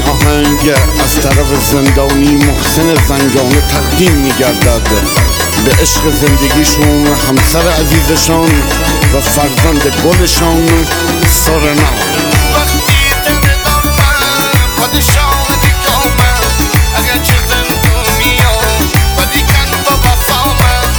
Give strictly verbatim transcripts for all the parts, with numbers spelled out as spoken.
آهنگ از طرف زندانی محسن زنگانه تقدیم میگردد به عشق زندگیشون، همسر عزیزشان و فرزند گلشان سارنا. وقتی دل دارم پادشاه دیگامم، اگر چه زندونیا ولی کن با وفامم.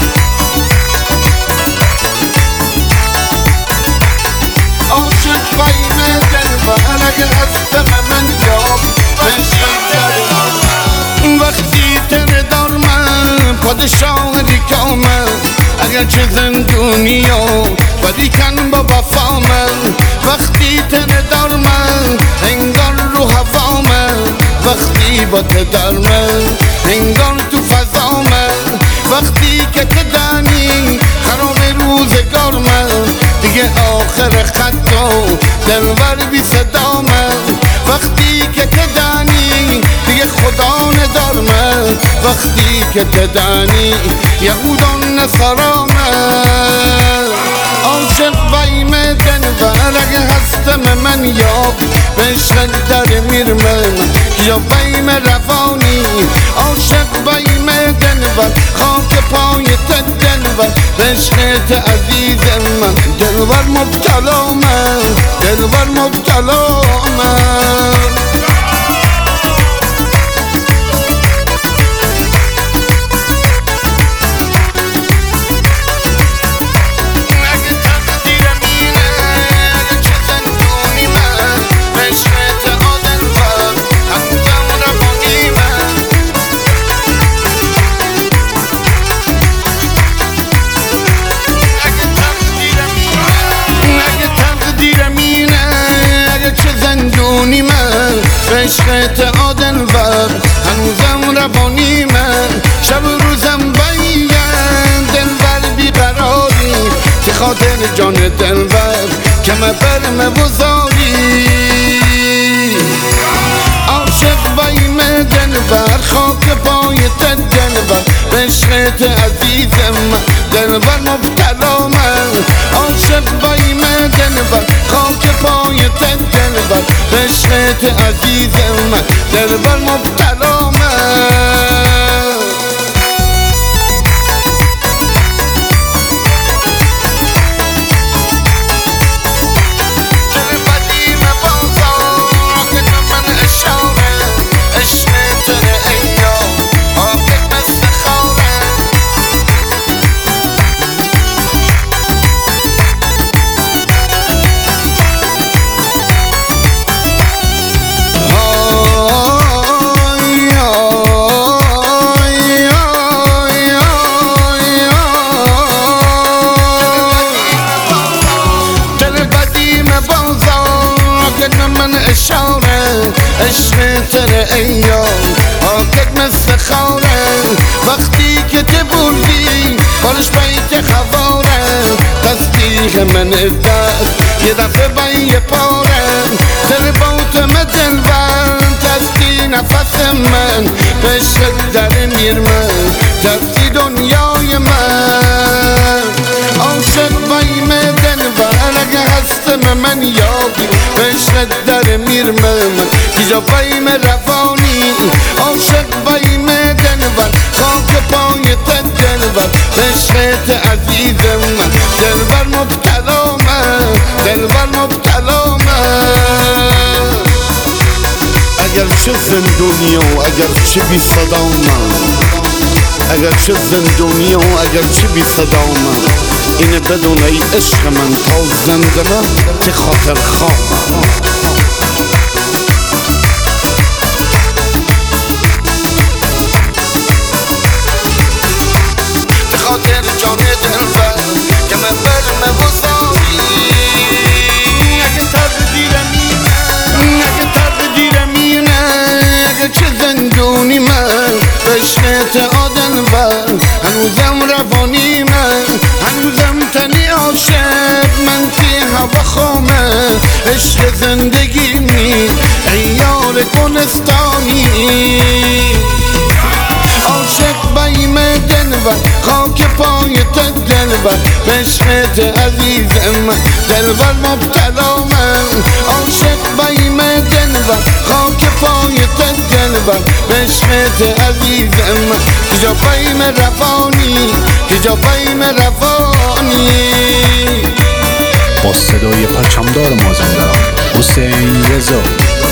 عاشق بین دلبر اگر هستم من یاب عشق دارم. وقتی دل دارم پادشاه دیگامم، اگر چه زندونیا ولی کن با وفامم. وقتی تن دار من انگار رو هوا من، وقتی با ته دار من انگار تو فضا من. وقتی که تدانی خراب روزگار من، دیگه آخر خط و دلبر بی صدا من. وقتی که تدانی دیگه خدا ندار من، وقتی که تدانی یهودان نصارا من. عاشق بیم دلبر اگه هستم من یاب به عشق در میرمن یا بیم روانی. عاشق بیم دلبر خاک پای دلبر به عشقت عزیزم من، دلبر مبتلا من، دلبر مبتلا من. عشقت آدنور هنوزم روانی من، شب و روزم بیم دلبر بیقراری. تی خاطر جان دلبر کم برم بزاری. عاشق بیم دلبر خاک پای دلبر به عشقت عزیزم دلبر مبتلا من. عاشق بیم دلبر خاک پای دلبر به عشقت عزیزم دلبر مبتلا من. عشق تر ایام آکت مثل خواره، وقتی که ته بردی بالش بیت خواره. تصدیق من دست یه دفعه بین پاره، تر باوتم دلبر تستی نفس من. به عشق در میر من تستی دنیای من. عاشق بیم دلبر اگه هستم من یابی به عشق در میر من یا بیم روانی. عاشق بیم دلبر خاک پای دلبر به عشقت عزیزم دلبر مبتلا من، دلبر مبتلا من. اگر چه زندونی و اگر چه بی صدا من، اگر چه زندونی و اگر چه بی صدا من، اینه بدون ای عشق من تا زنده من که خاطر خواه. خاطر جان دلبر که من برم بزاری. اگه تقدیرم اینه، اگه تقدیرم اینه، اگه چه زندونی من به عشقت آدنبر هنوزم روانی من، هنوزم تنی عاشق من که هوا خامه. عشق زندگی می ای یار گلستانی. عاشق بیم دلبر خاک پای دلبر به عشقت عزیزم دلبر مبتلا من. عاشق بیم دلبر خاک پای دلبر به عشقت عزیزم کجا فهم روانی کجا فهم روانی با صدای پرچمدار مازندران حسین رضا.